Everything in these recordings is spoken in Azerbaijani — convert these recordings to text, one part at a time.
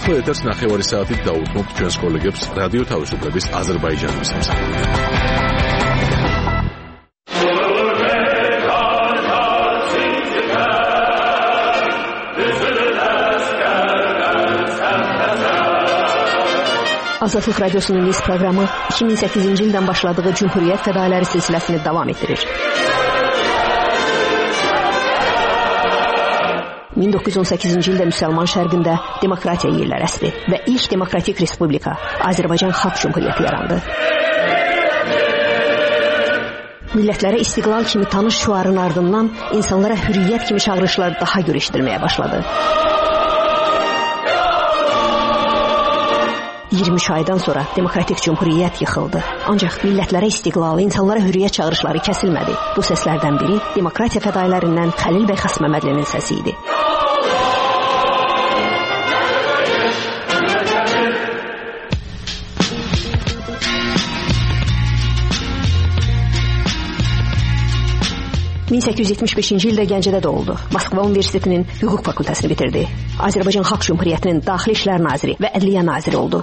ახლა ეთერს ნახევარი საათით დაუთმობთ ჩვენს კოლეგებს რადიო თავისუფლების აზერბაიჯანის მსახურიდან. Azadlıq Radyosu'nun biz programı 2008-ci ildən başladığı Cumhuriyyət fədailəri silsiləsini davam etdirir. 1918-ci ildə Müsəlman şərqində demokratiya yerlər əsdi və ilk demokratik respublika Azərbaycan Xalq Cumhuriyyəti yarandı. Millətlərə istiqlal kimi tanış şüarın ardından insanlara hürriyyət kimi çağırışlar daha görüşdürməyə başladı. 23 aydan sonra demokratik cumhuriyyət yıxıldı. Ancaq millətlərə istiqlalı, insanlara hürriyyət çağırışları kəsilmədi. Bu səslərdən biri demokratiya fədaillərindən Xəlil bəy Xasməmmədlinin səsi idi. ...1875-ci ildə Gəncədə doğuldu. Moskva Universitetinin hüquq fakültəsini bitirdi. Azərbaycan Xalq Cumhuriyyətinin Daxili İşlər Naziri və Ədliyyə Naziri oldu.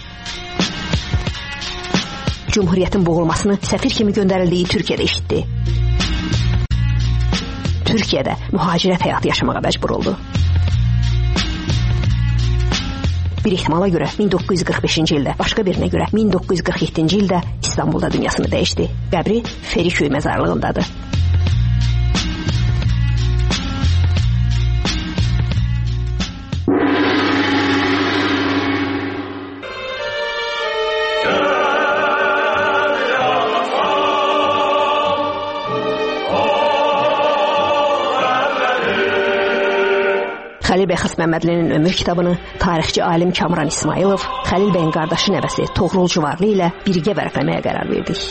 Cumhuriyyətin boğulmasını səfir kimi göndərildiyi Türkiyədə eşitdi. Türkiyədə mühacirət həyatı yaşamağa məcbur oldu. Bir ehtimala görə 1945-ci ildə, başqa birinə görə 1947-ci ildə İstanbulda dünyasını dəyişdi. Qəbri Feriköy məzarlığındadır. Xəlil bəy Xasməmmədlinin ömür kitabını tarixçi alim Kamran İsmailov, Xəlil bəyin qardaşı nəvəsi Toğrul Cüvarlı ilə birgə vərəqləməyə qərar verdik.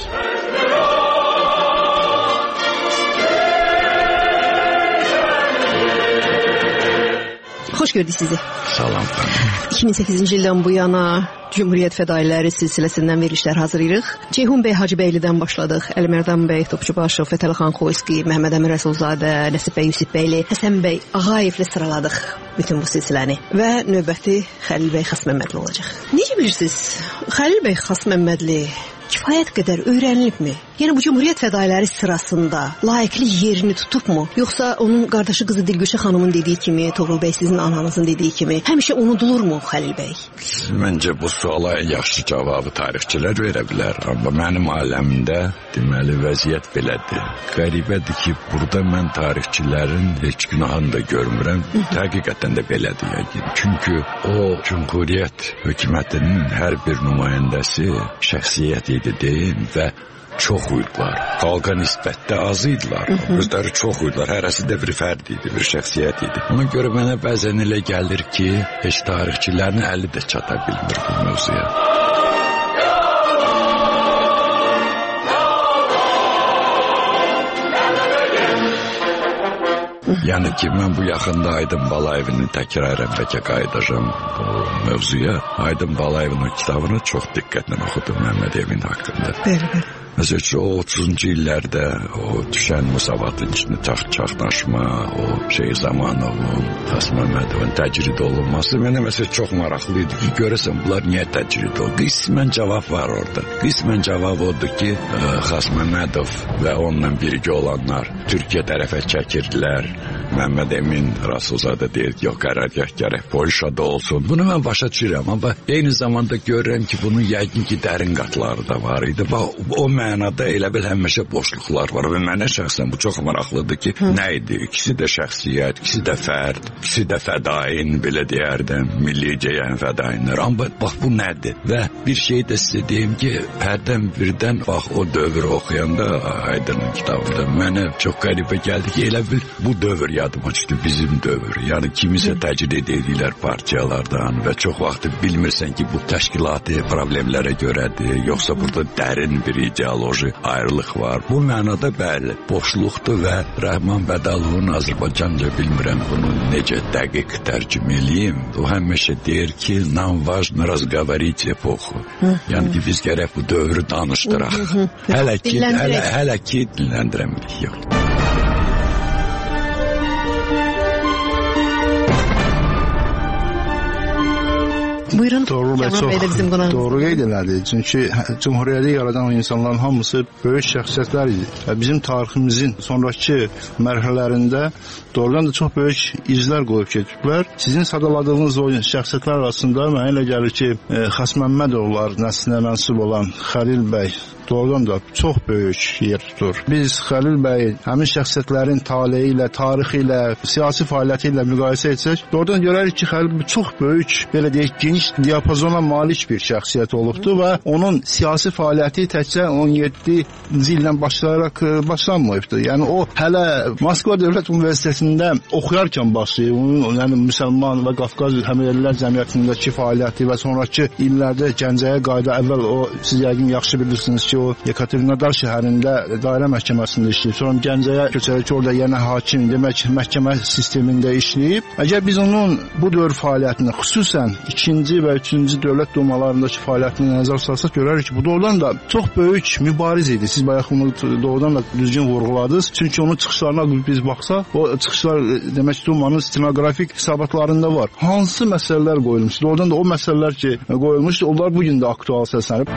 Xoş gördük sizi. Salam. 2008-ci ildən bu yana Cumhuriyyət fədailəri silsiləsindən verilişlər hazırlayırıq. Ceyhun bəy Hacıbəylidən başladıq. Əlimərdan bəy Topçubaşov, Fətəli Xoyski, Məhəmməd Əmir Rəsulzadə, Nəsib bəy Yusifbəyli, Həsən bəy Ağayevlə sıraladıq bütün bu silsiləni. Və növbəti Xəlil bəy Xasməmmədli olacaq. Necə bilirsiniz, Xəlil bəy Xasməmmədli kifayət qədər öyrənilibmi? Yəni bu Cumhuriyyət fədailəri sırasında layiqli yerini tutubmu? Yoxsa onun qardaşı qızı Dilgüşə xanımın dediyi kimi, Toğrul bəy sizin ananızın dediyi kimi həmişə unudulurmu Xəlil bəy? Məncə bu suala yaxşı cavabı tarixçilər verə bilər. Amma mənim aləmimdə deməli vəziyyət belədir. Qəribədir ki, burada mən tarixçilərin heç günahını da görmürəm. Həqiqətən də belədir yəqin. Çünki o Cumhuriyyət hökumətinin hər bir nümayəndəsi şəxsiyyət idi deyim və çox uydular. Xalqa nisbətdə az idilər. Özləri çox uydular. Hərəsi də bir fərd idi, bir şəxsiyyət idi. Ona görə mənə bəzən elə gəlir ki, heç tarixçilərin əli də çata bilmir bu mövzuya. Yəni ki, mən bu yaxında Aydın Balayevin təkrarən bəlkə qayıdacağım bu mövzuya. Aydın Balayevin o kitabını çox diqqətlə oxudum Məhəmməd Emin haqqında. Bəli. Məsələn, o 30-cu illərdə o düşən Musavatın içində çaxnaşma, o Zamanovun, Xasməmmədovun təcrid olunması mənə məsələn çox maraqlı idi ki, görəsən bunlar niyə təcrid oldu? Qismən cavab var orada. Qismən cavab odur ki, Xasməmmədov və onunla birgə olanlar Türkiyə tərəfə çəkirdilər. Məhəmməd Emin Rasulzadə deyir, yox, qərargah gərək Polşada olsun. Bunu mən başa düşürəm, amma eyni zamanda görürəm ki, bunun yəqin ki, dərin qatları da var idi. O mənada elə bil həmişə boşluqlar var və mənə şəxsən bu çox maraqlıdır ki, nə idi? İkisi də şəxsiyyət, ikisi də fərd, ikisi də fədain, belə deyərdim, millicəyən fədainlər. Amma bax, bu nədir? Və bir şey də sizə deyim ki, hərdən birdən, bax, o dövr oxuyanda Aydın'ın kitabında mənə çox qəribə gəldi ki, elə bil bu dövr yadıma çıxdı, bizim dövr. Yəni kimisə təcrid edirlər partiyalardan və çox vaxt bilmirsən ki, bu təşkilati problemlərə görədir, yoxsa burada dərin bir ideoloji ayrılıq var. Bu mənada bəli, boşluqdur və Rəhman Bədəlovun Azərbaycanca bilmirəm bunu necə dəqiq tərcümə eləyim. O həmişə deyir ki, nam важно разговорить эпоху. Yəni ki, biz gərək bu dövrü danışdıraq. Hələ ki dinləndirəmirik. Yox. Doğru və çox doğru qeyd elədi. Çünki Cümhuriyyəti yaradan insanların hamısı böyük şəxsiyyətlər idi. Bizim tariximizin sonrakı mərhələlərində doğrudan da çox böyük izlər qoyub getiblər. Sizin sadaladığınız o şəxsiyyətlər arasında mənə elə gəlir ki, Xas Məmmədovlar nəslinə mənsub olan Xəlil bəy doğrudan da çox böyük yer tutur. Biz Xəlil bəy həmin şəxsiyyətlərin taleyi ilə, tarixi ilə, siyasi fəaliyyəti ilə müqayisə etsək, doğrudan görərik ki, Xəlil bəy çox böyük, belə deyək, geniş diapazona malik bir şəxsiyyət olubdur və onun siyasi fəaliyyəti təkcə 17-ci ildən başlayaraq başlanmayıbdır. Yəni o hələ Moskva Dövlət Universitetində oxuyarkən başlayıb, onun yəni müsəlman və Qafqaz həmyerlilər cəmiyyətindəki fəaliyyəti və sonrakı illərdə Gəncəyə qayıda əvvəl o siz yəqin yaxşı bilirsiniz ki, o Yekaterinodar şəhərində dairə məhkəməsində işləyib. Sonra Gəncəyə köçərək orada yenə hakim, demək məhkəmə sistemində işləyib. Əgər biz onun bu dövr fəaliyyətini, xüsusən 2-ci və 3-cü dövlət dumalarındakı fəaliyyətini nəzər salsaq görərik ki, bu doğrudan da çox böyük mübariz idi. Siz bayaq bunu doğrudan da düzgün vurğuladınız. Çünki onun çıxışlarına biz baxsaq, o çıxışlar demək dumanın stenoqrafik hesabatlarında var. Hansı məsələlər qoyulmuşdu? Doğrudan da o məsələlər ki, qoyulmuşdu, onlar bugün də aktual səslənib.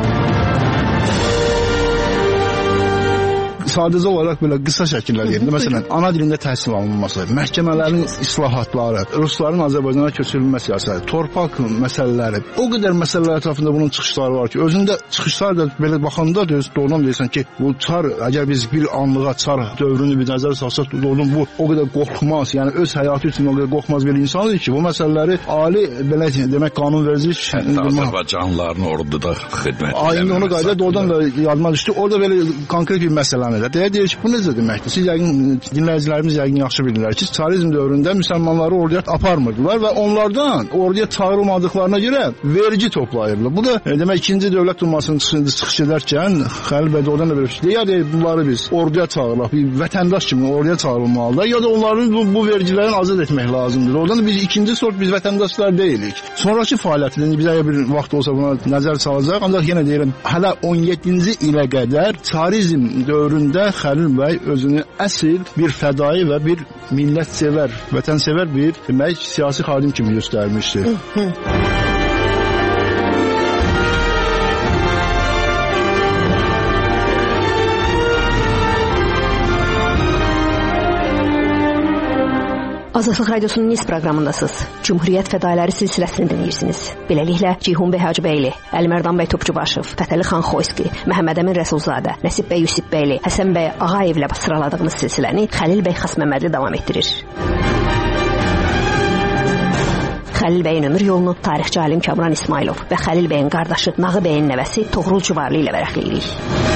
Sadəcə olaraq belə qısa şəkillər yerində, məsələn, ana dilində təhsil alınması, məhkəmələrin islahatları, rusların Azərbaycana köçürülmə siyasəti, torpaq məsələləri, o qədər məsələlər ətrafında bunun çıxışları var ki, özündə çıxışlar da belə baxanda doğrudan deyirsən ki, bu çar, əgər biz bir anlığa çar dövrünü bir nəzər salsaq, doğrudan bu o qədər qorxmaz, yəni öz həyatı üçün o qədər qorxmaz bir insan idi ki, bu məsələləri ali, belə demək, qanunvericilik Azərbaycanlıların orduda xidmət ayında ona qayda doğrudan da yadıma düşdü. Orada belə konkret bir məsələni deyir ki, bu necə deməkdir? Siz yəqin, dinləyicilərimiz yəqin yaxşı bilirlər ki, çarizm dövründə müsəlmanları orduya aparmırdılar və onlardan orduya çağırılmadıqlarına görə vergi toplayırlar. Bu da demək 2-ci dövlət dumasının çıxış edərkən Xəlil bəy oradan da belə bir şey deyir, bunları biz orduya çağırırıq, bir vətəndaş kimi orduya çağırılmalıdır ya da onların bu vergilərini azad etmək lazımdır. Oradan da biz ikinci sort biz vətəndaşlar deyilik. Sonrakı fəaliyyətində biz əgər bir vaxt olsa buna nəzər salacaq, ancaq yenə deyirəm, hələ 17-ci ilə qədər çarizm dövründə Xəlil bəy özünü əsl bir fədai və bir millətsevər, vətənsevər bir demək siyasi xadim kimi göstərmişdir. Azadlıq Radiosunun Niz proqramındasınız. Cümhuriyyət fədailəri silsiləsini dinləyirsiniz. Beləliklə, Ceyhun bəy Hacıbəyli, Əlimərdan bəy Topçubaşov, Fətəli xan Xoyski, Məhəmməd Əmin Rəsulzadə, Nəsib bəy Yusifbəyli, Həsən bəy Ağayevlə sıraladığımız silsiləni Xəlil bəy Xas Məmmədli davam etdirir. Xəlil bəyin ömür yolunu tarixçi alim Kamran İsmailov və Xəlil bəyin qardaşı Nağı bəyin nəvəsi Toğrul Çuvarlı ilə vərəqləyirik.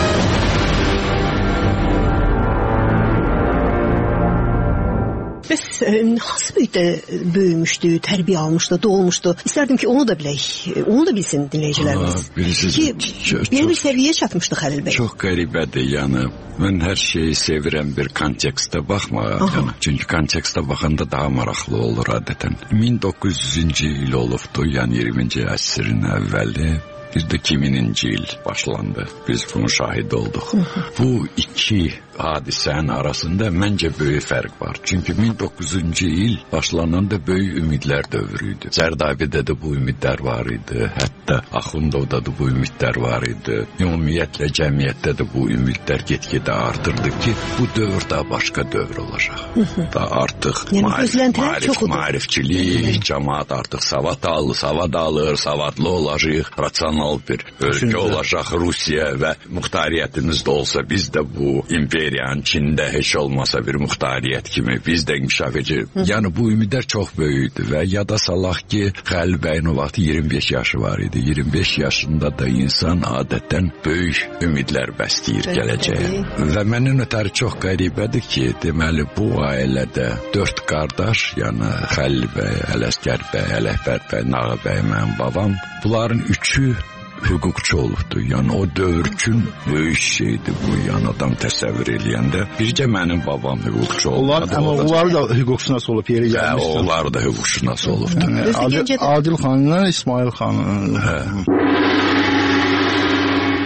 Bəs hansı böyükdə böyümüşdü, tərbiyə almışdı, doğulmuşdu? İstərdim ki, onu da bilək, onu da bilsin dinləyicilərimiz. Ki, bir səviyyəyə çatmışdı Xəlil bəy. Çox qəribədir, yəni. Mən hər şeyi sevirəm bir kontekstə baxmağa. Yəni, çünki kontekstə baxanda daha maraqlı olur adətən. 1900-cü il olubdu, yəni 20-ci əsrin əvvəli. Bir də 2000-ci il başlandı. Biz bunun şahid olduq. Bu iki hadisənin arasında məncə böyük fərq var. Çünki 1900-cü il başlananda böyük ümidlər dövrü idi. Zərdabidə də bu ümidlər var idi. Hətta Axundovda da bu ümidlər var idi. Ümumiyyətlə cəmiyyətdə də bu ümidlər get-gedə artırdı ki, bu dövr daha başqa dövr olacaq. Daha artıq maarifçilik, cəmaat artıq savad alır, savadlı olacaq, rasional bir ölkə olacaq Rusiya və muxtariyyətimiz də olsa biz də bu imperiyanın Çində heç olmasa bir muxtariyyət kimi biz də inkişaf edəcəyik. Yəni bu ümidlər çox böyükdü və yada salaq ki, Xəlil bəyin o vaxt 25 yaşı var idi. 25 yaşında da insan adətən böyük ümidlər bəsləyir gələcəyə. Və məndən ötəri çox qəribədir ki, deməli bu ailədə 4 qardaş, yəni Xəlil bəy, Ələsgər bəy, Ələkbər bəy, Nağı bəy, mənim babam, bunların üçü hüquqçu olubdu. Yəni o dövr üçün böyük şeydir bu, yəni adam təsəvvür eləyəndə. Bircə mənim babam hüquqçu olubdu. Amma onları da hüquqşünas olub yeri gəlmişdi. Onlar da hüquqşünas olubdu. Adil xanla İsmail xan.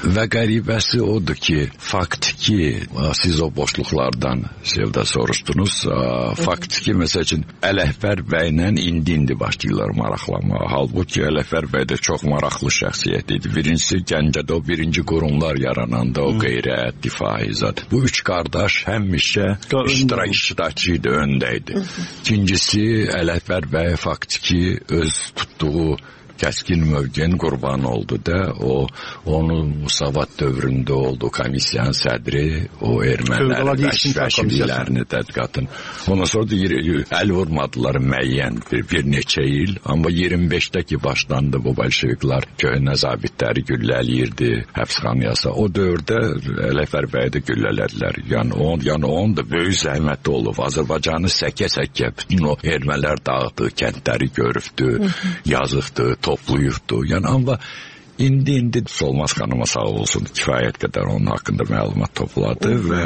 Və qəribəsi odur ki, faktiki, siz o boşluqlardan Sevda soruşdunuz, faktiki məsəl üçün Ələkbər bəylə indi başlayırlar maraqlanmağa. Halbuki Ələkbər bəy də çox maraqlı şəxsiyyət idi. Birincisi Gəncədə o birinci qurumlar yarananda o qeyrət, difai zat. Bu üç qardaş həmişə iştirakçı idi, öndə idi. İkincisi Ələkbər bəy faktiki öz tutduğu kəskin mövqenin qurbanı oldu da, onun Musavat dövründə oldu komissiyanın sədri, o ermənilərin vəhşilərini tədqiqatın. Ondan sonra da əl vurmadılar müəyyən bir neçə il, amma 25-də ki başlandı bu bolşeviklər köhnə zabitləri güllələyirdi həbsxanaya. O dövrdə Ələkbər bəyi də güllələdilər. Yəni onun da böyük zəhməti olub. Azərbaycanı səkə-səkə bütün o ermənilər dağıtdı, kəndləri görübdü, yazıqdı, topluyubdu. Yəni amma indi Solmaz xanıma sağ olsun kifayət qədər onun haqqında məlumat topladı və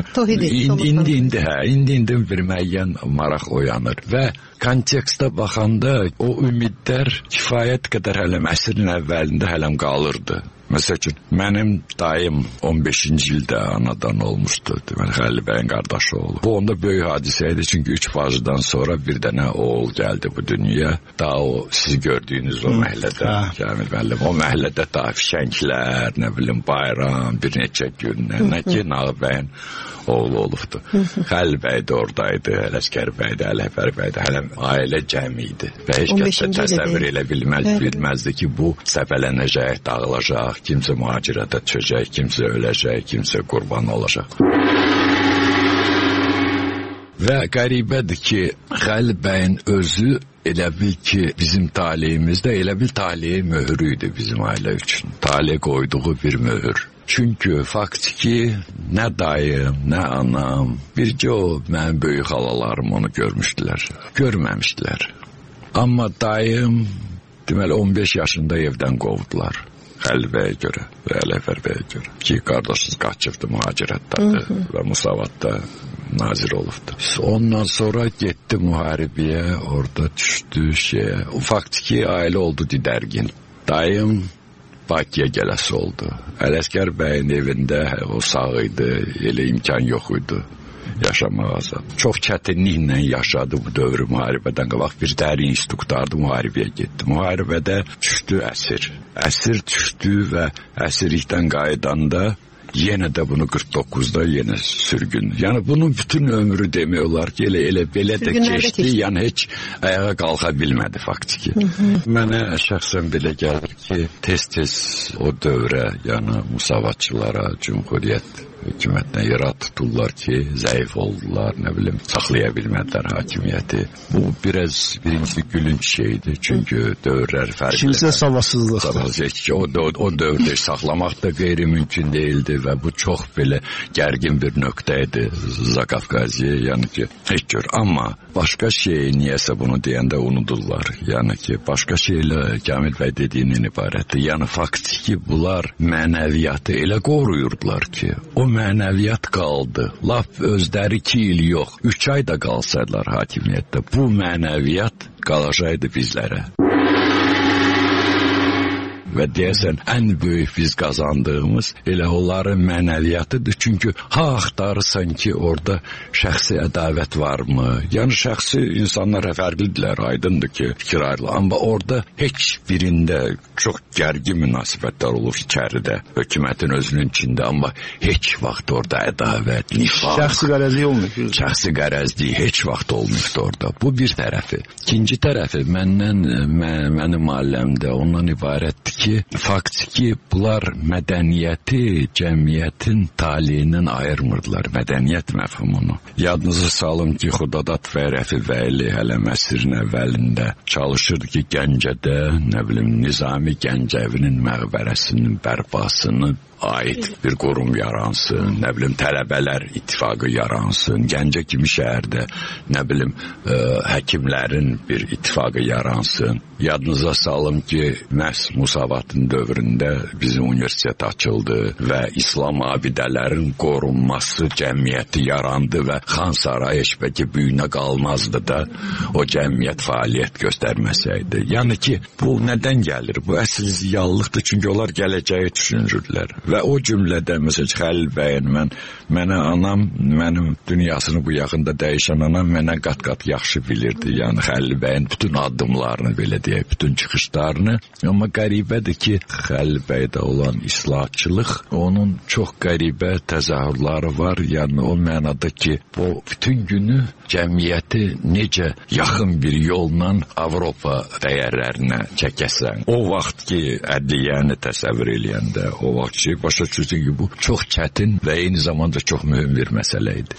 indi bir müəyyən maraq oyanır və kontekstə baxanda o ümidlər kifayət qədər hələm əsrin əvvəlində hələm qalırdı. Məsəl üçün, mənim dayım 15-ci ildə anadan olmuşdu. Deməli, Xəlil bəyin qardaşı olub. Bu onda böyük hadisə idi, çünki 3 bacıdan sonra bir dənə oğul gəldi bu dünyaya. Daha o, siz gördüyünüz o məhəllədə, Cəmil müəllim, o məhəllədə daha fişənglər, nə bilim, bayram, bir neçə gün, nə ki, Nağı bəyin oğlu olubdu. Xəlil bəy də oradaydı, Ələsgər bəy də, Ələkbər bəy də, hələm ailə cəmi idi. Və heç kəs də təsəvvür elə bilməzdi ki, bu səfələnəcək, dağılacaq, kimsə mühacirətə düşəcək, kimsə öləcək, kimsə qurban olacaq. Və qəribədir ki, Xəlil bəyin özü elə bil ki, bizim taleyimizdə elə bil taleyi möhrü idi bizim ailə üçün. Taley qoyduğu bir möhür. Çünki faktiki nə dayım, nə anam, bircə o mənim böyük xalalarım onu görməmişdilər. Amma dayım, deməli 15 yaşında evdən qovdular. Xəlil bəyə görə və Ələkbər bəyə görə. Ki, qardaşız qaçıbdı mühacirətdədir və Musavatda nazir olubdu. Ondan sonra getdi müharibəyə, orada düşdü şeyə. Faktiki ailə oldu didərgin. Dayım Bakıya gələsi oldu. Ələsgər bəyin evində o sağ idi, elə imkan yox idi yaşamağa. Çox çətinliklə yaşadı bu dövrü müharibədən qabaq. Bir dərin institutlardı, müharibəyə getdi. Müharibədə düşdü əsir. Əsir düşdü və əsirlikdən qayıdanda yenə də bunu 49-da yenə sürgün. Yəni bunun bütün ömrü demək olar ki, elə belə də keçdi. Yəni heç ayağa qalxa bilmədi faktiki. Mənə şəxsən belə gəlir ki, tez-tez o dövrə, yəni Musavatçılara, Cumhuriyyət hökumətinə yerə tuturlar ki, zəif oldular, nə bilim, saxlaya bilmədilər hakimiyyəti. Bu biraz birinci gülünç şeydir, çünki dövrlər fərqli. İkincisi savadsızlıqdır. O dövrdə saxlamaq da qeyri-mümkün değildi və bu çox belə gərgin bir nöqtə idi Zaqafqaziyə, yəni ki, heç gör. Amma başqa şey niyəsə bunu deyəndə unudurlar. Yəni ki, başqa şeylə Kamil bəy dediyindən ibarətdir. Yəni faktiki bunlar mənəviyyatı elə qoruyurdular ki, o mənəviyyat qaldı. Lap özləri 2 il yox, 3 ay da qalsaydılar hakimiyyətdə, bu mənəviyyat qalacaqdı bizlərə. Və deyəsən, ən böyük biz qazandığımız elə onların mənəviyyatıdır. Çünki axtarırsan ki, orada şəxsi ədavət varmı? Yəni, şəxsi insanlar fərqlidirlər, aydındır ki, fikir ayrılır. Amma orada heç birində çox gərgin münasibətlər olur içəridə, hökumətin özünün içində. Amma heç vaxt orada ədavət, nifaq, şəxsi qərəzlik olmuyor. Şəxsi qərəzlik heç vaxt olmuyordu orada. Bu bir tərəfi. İkinci tərəfi, mənim aləmdə ondan ibarətdir ki, faktiki bunlar mədəniyyəti cəmiyyətin taliyindən ayırmırdılar, mədəniyyət məfhumunu. Yadınızı salım ki, Xudadat və Rəfi Bəyli hələm əsrin əvvəlində çalışırdı ki, Gəncədə, nə bilim, Nizami Gəncəvinin məqbərəsinin bərpasını ait bir qurum yaransın, nə bilim, tələbələr ittifaqı yaransın, Gəncə kimi şəhərdə, nə bilim, həkimlərin bir ittifaqı yaransın. Yadınıza salım ki, məhz Musavatın dövründə bizim universitet açıldı və İslam abidələrin qorunması cəmiyyəti yarandı və Xan Sarayı heç bəlkə büyünə qalmazdı da o cəmiyyət fəaliyyət göstərməsəydi. Yəni ki, bu nədən gəlir? Bu əsl ziyalılıqdır, çünki onlar gələcəyi düşünürlər. Və o cümlədə məsələn Xəlil bəyin mənə anam, mənim dünyasını bu yaxında dəyişən anam mənə qat-qat yaxşı bilirdi. Yəni Xəlil bəyin bütün addımlarını belə deyək, bütün çıxışlarını. Amma qəribədir ki, Xəlil bəydə olan islahatçılıq onun çox qəribə təzahürləri var. Yəni o mənada ki, bu bütün günü cəmiyyəti necə yaxın bir yolla Avropa dəyərlərinə çəkəsən. O vaxt ki, ədliyyəni təsəvvür eləyəndə, o vaxt ki, başa düşürsən ki, bu çox çətin və eyni zamanda çox mühüm bir məsələ idi.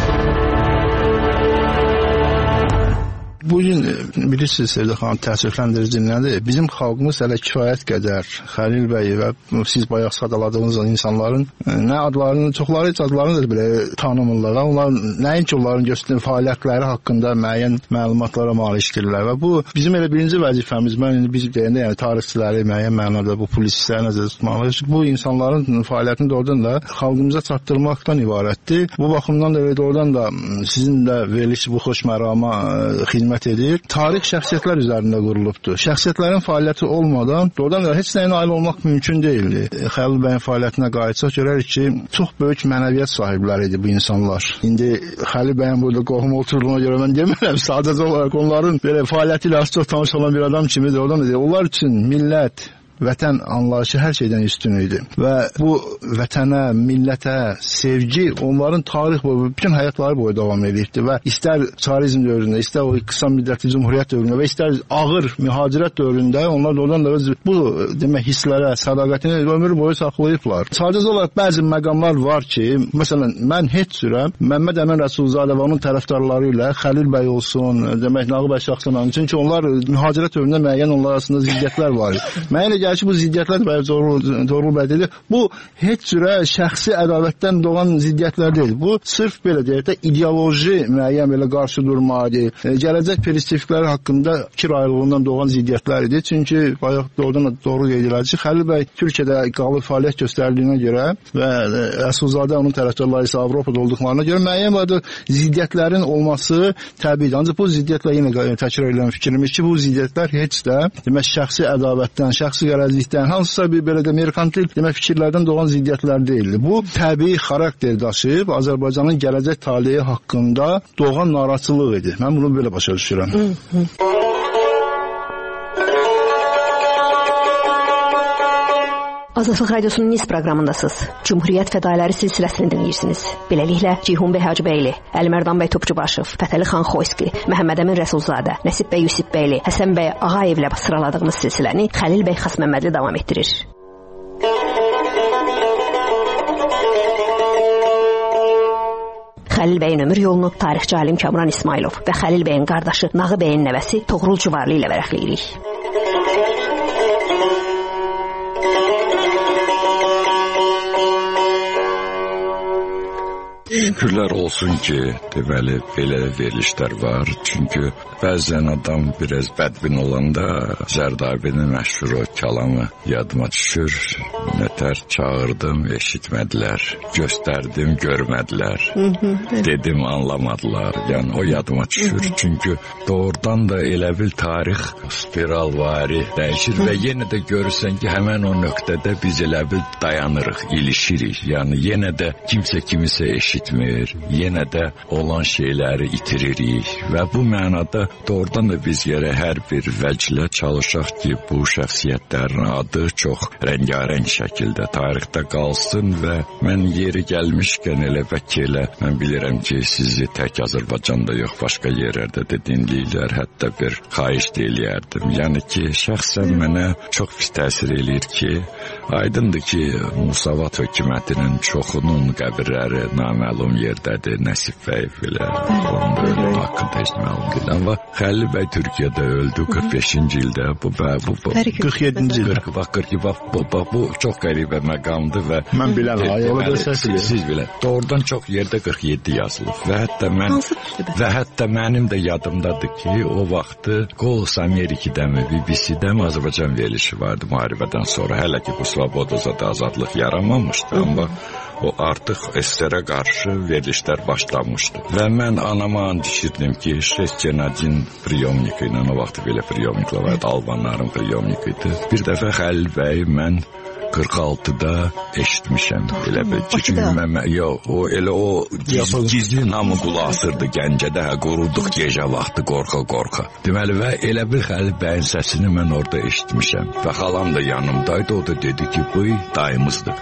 Bugün bilirsiniz Sevda xanım, təəssüfləndirici nədir? Bizim xalqımız hələ kifayət qədər Xəlil bəy və siz bayaq sadaladığınız insanların nə adlarını, çoxları heç adlarını da belə tanımırlar. Onlar nəinki onların göstərdiyi fəaliyyətləri haqqında müəyyən məlumatlara malikdirlər və bu bizim elə birinci vəzifəmiz. Mən indi biz deyəndə, yəni tarixçiləri müəyyən mənada bu polisləri nəzərdə tutmalıyıq. Bu insanların fəaliyyətini doğrudan da xalqımıza çatdırmaqdan ibarətdir. Bu baxımdan da doğrudan da sizin də veriliş bu xoş mərama xidmət edir. Tarix şəxsiyyətlər üzərində qurulubdur. Şəxsiyyətlərin fəaliyyəti olmadan doğrudan da heç nəyə nail olmaq mümkün deyildi. Xəlil bəyin fəaliyyətinə qayıtsaq görərik ki, çox böyük mənəviyyat sahibləri idi bu insanlar. İndi Xəlil bəyin burada qohum oturduğuna görə mən demirəm, sadəcə olaraq onların belə fəaliyyəti ilə az çox tanış olan bir adam kimi doğrudan da onlar üçün millət, vətən anlayışı hər şeydən üstün idi. Və bu vətənə, millətə sevgi onların tarix boyu, bütün həyatları boyu davam edibdi və istər çarizm dövründə, istər o qısa müddətli cumhuriyyət dövründə və istər ağır mühacirət dövründə onlar doğrudan da bu demək hisslərə, sədaqətini ömür boyu saxlayıblar. Sadəcə olaraq bəzi məqamlar var ki, məsələn, mən heç cürə Məmməd Əmin Rəsulzadə və onun tərəfdarları ilə Xəlil bəy olsun, demək Nağıl bəy şəxsən, çünki onlar mühacirət dövründə müəyyən onlar arasında ziddiyyətlər var. Mənə gəlir ki, bu ziddiyyətlər bəy Zorlu bəy dedi. Bu heç cürə şəxsi ədavətdən doğan ziddiyyətlər deyil. Bu sırf belə deyək də ideoloji müəyyən belə qarşı durmadır. Gələcək perspektivləri haqqında fikir ayrılığından doğan ziddiyyətlər idi. Çünki bayaq doğru qeyd edilir ki, Xəlil bəy Türkiyədə qalıb fəaliyyət göstərdiyinə görə və Rəsulzadə onun tərəfdarları isə Avropada olduqlarına görə müəyyən bir ziddiyyətlərin olması təbiidir. Ancaq bu ziddiyyətlə yenə təkrar edən fikrimiz ki, bu ziddiyyətlər heç də demək şəxsi ədavətdən, şəxsi qərəzlikdən, hansısa bir belə də merkantil demək fikirlərdən doğan ziddiyyətlər deyildi. Bu təbii xarakter daşıyıb Azərbaycanın gələcək taleyi haqqında doğan narahatçılıq idi. Mən bunu belə başa düşürəm. Azadlıq Radiosunun Niz proqramındasınız. Cumhuriyyət fədailəri silsiləsini dinləyirsiniz. Beləliklə, Ceyhun bəy Hacıbəyli, Əlimərdan bəy Topçubaşov, Fətəli xan Xoyski, Məhəmməd Əmin Rəsulzadə, Nəsib bəy Yusifbəyli, Həsən bəy Ağayevlə sıraladığımız silsiləni Xəlil bəy Xasməmmədli davam etdirir. Xəlil bəyin ömür yolunu tarixçi alim Kamran İsmailov və Xəlil bəyin qardaşı Nağı bəyin nəvəsi Toğrul Cuvarlı ilə vərəqləyirik. Şükürlər olsun ki, deməli, belə verilişlər var. Çünki bəzən adam biraz bədbin olanda Zərdabinin məşhur o kəlamı yadıma düşür. Nətər çağırdım, eşitmədilər. Göstərdim, görmədilər. Dedim, anlamadılar. Yəni, o yadıma düşür. Çünki doğrudan da elə bil tarix spiralvari dəyişir və yenə də görürsən ki, həmən o nöqtədə biz elə bil dayanırıq, ilişirik. Yəni, yenə də kimsə kimisə eşitmir, yenə də olan şeyləri itiririk və bu mənada doğrudan da biz yerə hər bir vəclə çalışaq ki, bu şəxsiyyətlərin adı çox rəngarəng şəkildə tarixdə qalsın və mən yeri gəlmişkən elə vəkillə, mən bilirəm ki, sizi tək Azərbaycanda yox, başqa yerlərdə də dinləyirlər, hətta bir xahiş eləyərdim. Yəni ki, şəxsən mənə çox pis təsir eləyir ki, aydındır ki, Musavat hökumətinin çoxunun qəbirləri naməlum yerdədir, Nəsib bəy belə, onun da haqqında heç məlum deyil. Amma Xəlil bəy Türkiyədə öldü 45-ci ildə, bu 47-ci ildə. Bu çox qəribə məqamdır və mən bilən siz bilən. Doğrudan çox yerdə 47 yazılıb və hətta mənim də yadımdadır ki, o vaxtı Qolus Amerikidəmi, BBC-dəmi Azərbaycan verilişi vardı müharibədən sonra. Hələ ki, bu Svobodozada azadlıq yaranmamışdı, amma o artıq SSR-ə qarşı verilişlər başlamışdı. Və mən anama and içirdim ki, Şesçenadin priyomnika ilə, o vaxt belə priyomniklər vardı, Albanların priyomnika idi. Bir dəfə Xəlil bəy mən 46-da eşitmişəm. Elə bir yox, o elə o gizli namı qulaq asırdı Gəncədə, quruduq gecə vaxtı qorxa. Deməli və elə bir Xəlil bəyin səsini mən orada eşitmişəm. Və xalam da yanımdaydı, o da dedi ki, bu dayımızdır.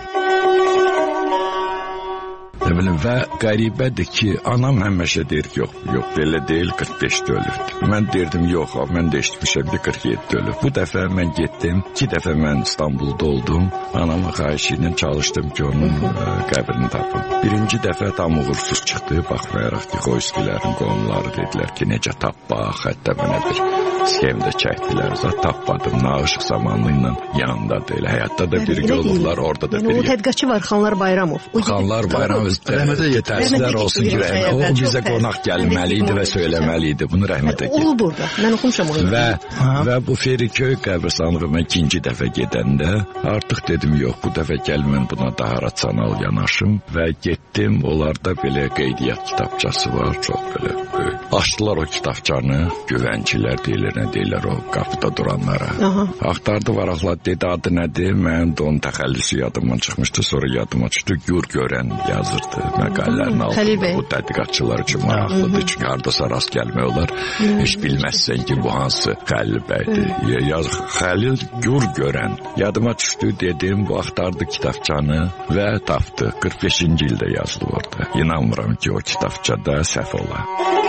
Və qəribədir ki, anam həmişə deyir ki, yox, belə deyil, 45-də ölübdür. Mən deyirdim, yox, mən də eşitmişəm ki, 47-də ölüb. Bu dəfə mən getdim, 2 dəfə mən İstanbulda oldum, anama xahişi ilə çalışdım ki, onun qəbrini tapım. Birinci dəfə tam uğursuz çıxdı, baxmayaraq ki, Xoyskilərin qonumları dedilər ki, necə tapmaq, hətta mənə bir sxemdə çəkdilər, tapmadım, Nağışıq zamanlı ilə yanındadır, elə həyatda da bir olublar, orada da bir. O tədqiqatçı var, Xanlar Bayramov. Xanlar Bayramov, təəssüflər olsun ki, o bizə qonaq gəlməli idi və söyləməli idi, bunu rəhmətə get. Olub burada, mən oxumuşam onu. Və bu Feriköy qəbristanlığına 2-ci dəfə gedəndə artıq dedim, yox, bu dəfə gəl mən buna daha rasional yanaşım və getdim, onlarda belə qeydiyyat kitabçası var, çox belə böyük. Açdılar o kitabçanı, güvəncilər deyilir, nə deyirlər o qapıda duranlara. Axtardı varaqlar, dedi adı nədir, mən də onun təxəllüsü yadımdan çıxmışdı, sonra yadıma çıxdı, Gür görən yazırdı məqalələrin altında. Bu tədqiqatçılar üçün maraqlıdır, çünki hardasa rast gəlmək olar, heç bilməzsən ki, bu hansı Xəlil bəydir. Xəlil Gür görən, yadıma düşdü, dedim, bu axtardı kitabçanı və tapdı. 45-ci ildə yazılıb orada. İnanmıram ki, o kitabçada səhv ola.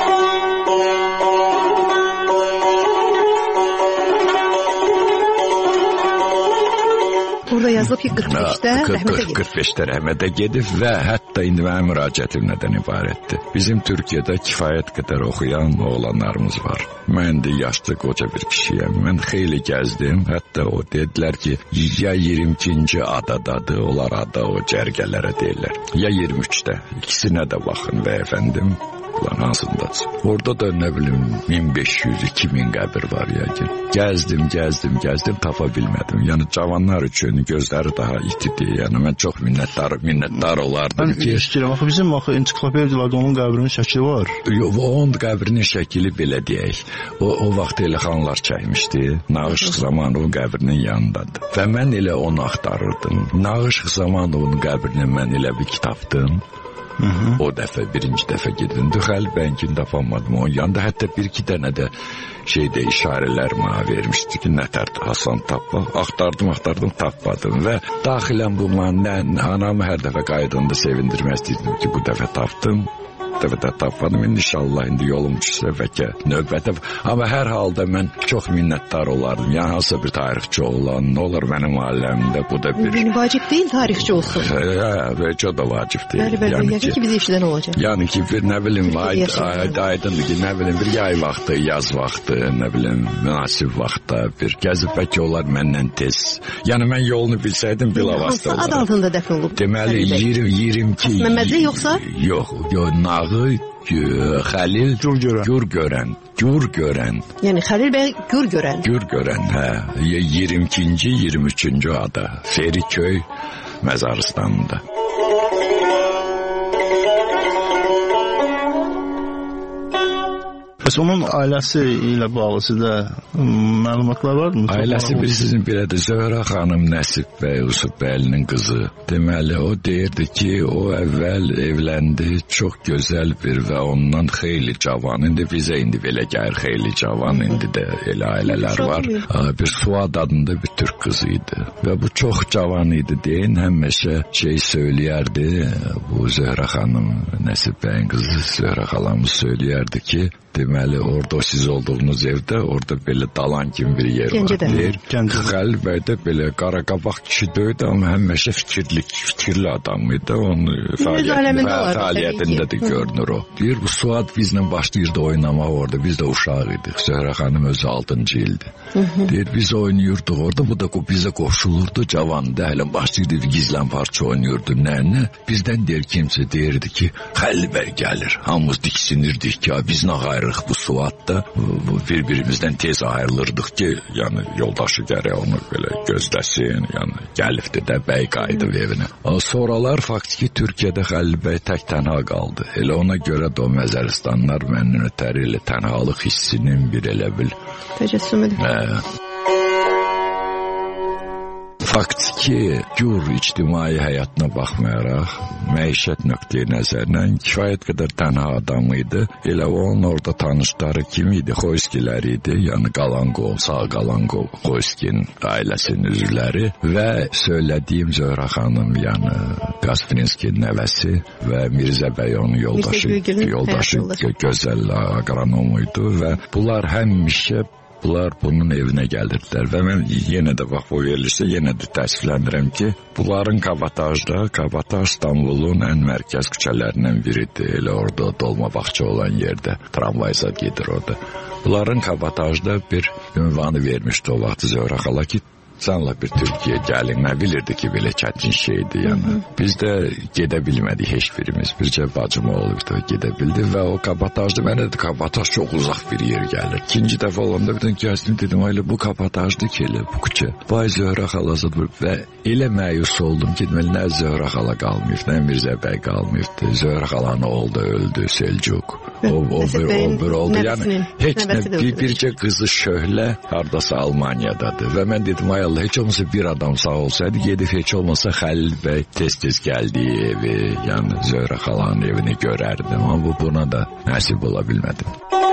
Burada yazılıb ki, 45-də rəhmətə gedib. 45-də rəhmətə gedib və hətta indi mənim müraciətim nədən ibarətdir. Bizim Türkiyədə kifayət qədər oxuyan oğlanlarımız var. Mən də yaşlı qoca bir kişiyəm. Mən xeyli gəzdim. Hətta o dedilər ki, ya 22-ci adadadır, onlar ada o cərgələrə deyirlər. Ya 23-də. İkisinə də baxın və əfəndim. Hansındadır. Orada da nə bilim 1500-2000 qəbir var yəqin. Gəzdim, tapa bilmədim. Yəni cavanlar üçün gözləri daha itidir. Yəni mən çox minnətdar olardım ki. Mən istəyirəm, axı bizim ensiklopediyalarda onun qəbrinin şəkli var. Yox, onun qəbrinin şəkli belə deyək. O vaxt elə xanlar çəkmişdi. Nağışıq zamanı o qəbrinin yanındadır. Və mən elə onu axtarırdım. Nağışıq zamanı onun qəbrini mən elə bir kitapdım. O dəfə, birinci dəfə gedildi, Xəlil bəyinkini tapamadım onun yanında, hətta 1-2 dənə də işarələr mənə vermişdi ki, nətərdir Hasan tapmaq, axtardım, tapmadım və daxilən bu mənə anamı hər dəfə qaydında sevindirmək istəyirdim ki, bu dəfə tapdım. Dəfə tapmadım, inşallah indi yolum düşsə bəlkə növbətə. Amma hər halda mən çox minnətdar olardım. Yəni hansısa bir tarixçi olan, nə olur mənim aləmdə, bu da bir... Vacib deyil tarixçi olsun. Bəlkə o da vacib deyil. Bəli, yəqin ki, biz işlədən olacaq. Yəni ki, bir nə bilim, aydındır ki, nə bilim, bir yay vaxtı, yaz vaxtı, nə bilim, münasib vaxtda bir gəzib bəlkə olar məndən tez. Yəni mən yolunu bilsəydim, bilavasitə olaraq. Hansı ad altında dəfn olub? Deməli, 22... Məmmədi yoxsa? Yox, Nağı Xəlil Gür görən. Yəni Xəlil bəy Gür görən. Gür görən, hə. 22-ci, 23-cü ada Feriköy məzarstanında. Bəs onun ailəsi ilə bağlısı da məlumatlar varmı? Ailəsi bilirsiniz belədir, Zöhrə xanım Nəsib bəy Yusuf bəylinin qızı. Deməli, o deyirdi ki, o əvvəl evləndi, çox gözəl bir və ondan xeyli cavan, indi bizə indi belə gəlir xeyli cavan, indi də elə ailələr var. Bir Suad adında bir türk qızı idi və bu çox cavan idi deyin, həmişə söyləyərdi, bu Zöhrə xanım Nəsib bəyin qızı Zöhrə xalamız söyləyərdi ki, deməli, orada siz olduğunuz evdə, orada belə dalan kimi bir yer var, deyir. Xəlil bəy də belə qaraqabaq kişi döydü, amma həmişə fikirli adam idi, onun fəaliyyətində də görünür o. Deyir, bu Suad bizlə başlayırdı oynamaq orada, biz də uşaq idik, Zöhrə xanım özü 6-cı ildi. Deyir, biz oynayırdıq orada, bu da bizə qoşulurdu, cavandı, hələ başlayırdı, gizlən parça oynayırdı, nə? Bizdən deyir, kimsə deyirdi ki, Xəlil bəy gəlir, hamımız diksinirdik ki, biz nə qayır bu Suadda bir-birimizdən tez ayrılırdıq ki, yəni yoldaşı gərək onu belə gözləsin, yəni gəlibdi də bəy qayıdıb evinə. Sonralar faktiki Türkiyədə Xəlil bəy tək tənha qaldı. Elə ona görə də o məzəristanlar məndən ötəri elə tənhalıq hissinin bir elə bil təcəssüm edir. faktiki gür ictimai həyatına baxmayaraq, məişət nöqteyi nəzərindən kifayət qədər tənha adam idi. Elə onun orada tanışları kim idi? Xoyskilər idi. Yəni Qalangov, sağ Qalangov, Xoyskinin ailəsinin üzvləri və söylədiyim Zöhrə xanım, yəni Qasprinskinin nəvəsi və Mirzə bəy onun yoldaşı gözəl aqronomuydu və bunlar həmişə bunun evinə gəlirdilər və mən yenə də bax o verilişdə yenə də təəssüflənirəm ki, bunların Kabataj İstanbulun ən mərkəz küçələrindən biridir. Elə orada Dolmabağça olan yerdə tramvay zad gedir orada. Bunların Kabatajda bir ünvanı vermişdi o vaxt Zöhrə xala ki, canla bir Türkiyə gəlin, nə bilirdi ki, belə çətin şeydir, yəni. Biz də gedə bilmədik heç birimiz. Bircə bacım olurdu, gedə bildi və o Kabatajda mənə də Kabataj çox uzaq bir yer gəlir. İkinci dəfə olanda birdən gəldim, dedim, elə bu Kabatajdı ki, elə bu küçə. Vay Zöhrə xalasıdır və elə məyus oldum ki, nə Zöhrə xala qalmayıb, nə Mirzə bəy qalmayıbdı. Zöhrə xalanın oğlu da öldü, Selcuk. O bir oldu, yəni heç nə, bircə qızı Şöhlə hardasa Almaniyadadır və mən dedim, ay Allah, heç olmasa bir adam sağ olsaydı, gedib heç olmasa Xəlil bəy tez-tez gəldiyi evi, yəni Zöhrə xalanın evini görərdim, amma buna da nəsib ola bilmədim.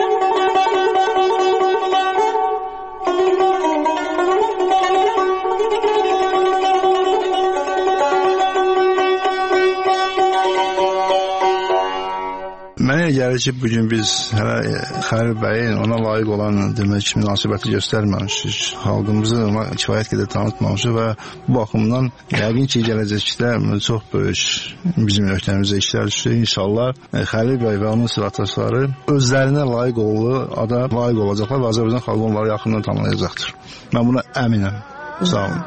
Mənə gəlir ki, bugün biz hələ Xəlil bəyin ona layiq olan demək münasibəti göstərməmişik. Xalqımızı ona kifayət qədər tanıtmamışıq və bu baxımdan yəqin ki, gələcəkdə çox böyük bizim ölkəmizdə işlər düşür. İnşallah Xəlil bəy və onun sirdaşları özlərinə layiq olacaqlar və Azərbaycan xalqı onları yaxından tanıyacaqdır. Mən buna əminəm. Sağ olun.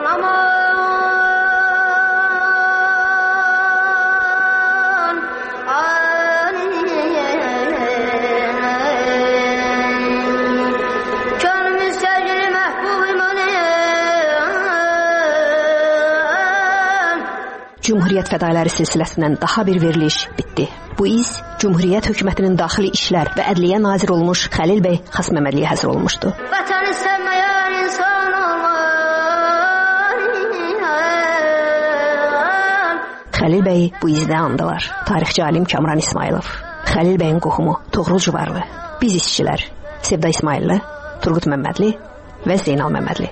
Cumhuriyyət fədailəri silsiləsindən daha bir veriliş bitdi. Bu iz Cumhuriyyət hökumətinin daxili işlər və ədliyyə naziri olmuş Xəlil bəy Xasməmədliyə həsr olmuşdu. Vətəni sevməyən insan olmaz. Xəlil bəy bu izdə andılar. Tarixçi alim Kamran İsmailov, Xəlil bəyin qohumu Toğrul Cuvarlı, biz işçilər Sevda İsmailli, Turqut Məmmədli və Zeynal Məmmədli.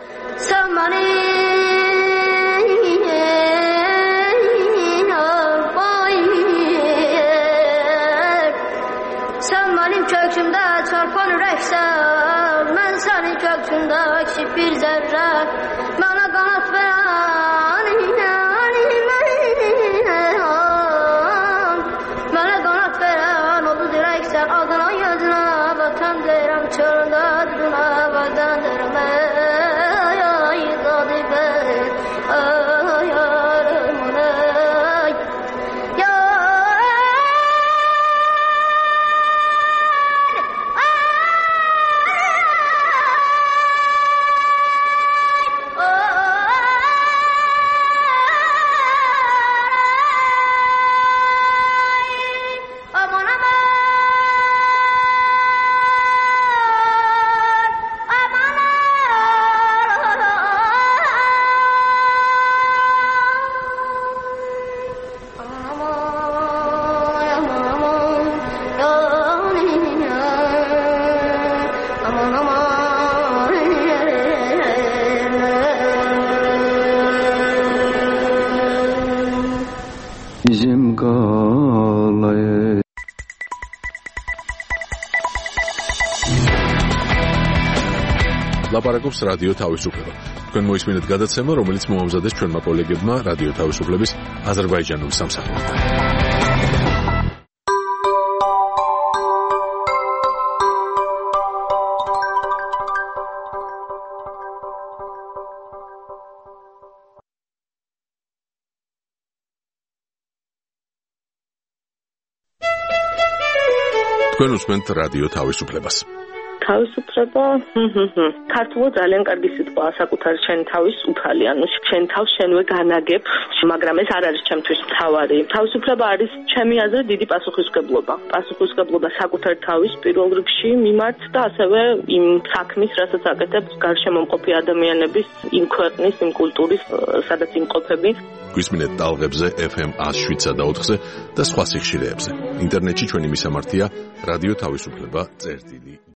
Kökümdə çarpan ürəksən, mən sənin kökündə kiçik bir zərrə, mənə qanat verən, mənə qanat verən, o bu dirəksən, adına yazına, vətən deyirəm, çöldə adına, vətən deyirəm, ay dadı ver, ay yarım ay. Bizim qalay. ლაპარაკობს რადიო თავისუფლება. თქვენ მოისმინეთ გადაცემა, რომელიც მოამზადეს ჩვენმა კოლეგებმა რადიო თავისუფლების აზერბაიჯანული სამსახურიდან. თქვენ უსმენთ რადიო თავისუფლებას. თავისუფლება ქართულად ძალიან კარგი სიტყვაა საკუთარ შენ თავის უფალი, ანუ შენ თავს შენვე განაგებ, მაგრამ ეს არ არის ჩემთვის მთავარი. თავისუფლება არის ჩემი აზრით დიდი პასუხისმგებლობა. პასუხისმგებლობა საკუთარ თავის პირველ რიგში მიმართ და ასევე იმ საქმის, რასაც აკეთებს გარშემო მყოფი ადამიანების, იმ ქვეყნის, იმ კულტურის, სადაც იმყოფები. გვისმინეთ ტალღებზე FM 107.4-ზე და სხვა სიხშირეებზე. ინტერნეტში ჩვენი მისამართია რადიო თავისუფლება წერტილი